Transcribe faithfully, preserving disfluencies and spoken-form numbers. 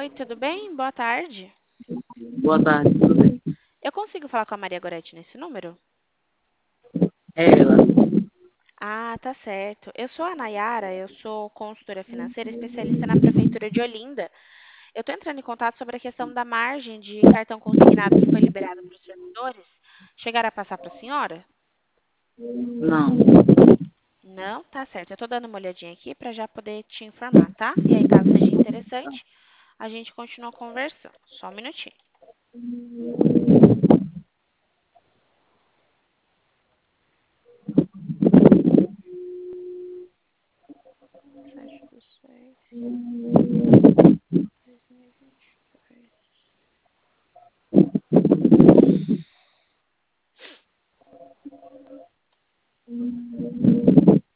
Oi, tudo bem? Boa tarde. Boa tarde, tudo bem? Eu consigo falar com a Maria Goretti nesse número? É ela. Ah, tá certo. Eu sou a Nayara, eu sou consultora financeira especialista na Prefeitura de Olinda. Eu estou entrando em contato sobre a questão da margem de cartão consignado que foi liberado para os servidores. Chegaram a passar para a senhora? Não, Não, tá certo. Eu estou dando uma olhadinha aqui para já poder te informar, tá? E aí, caso seja interessante, a gente continua conversando. Só um minutinho.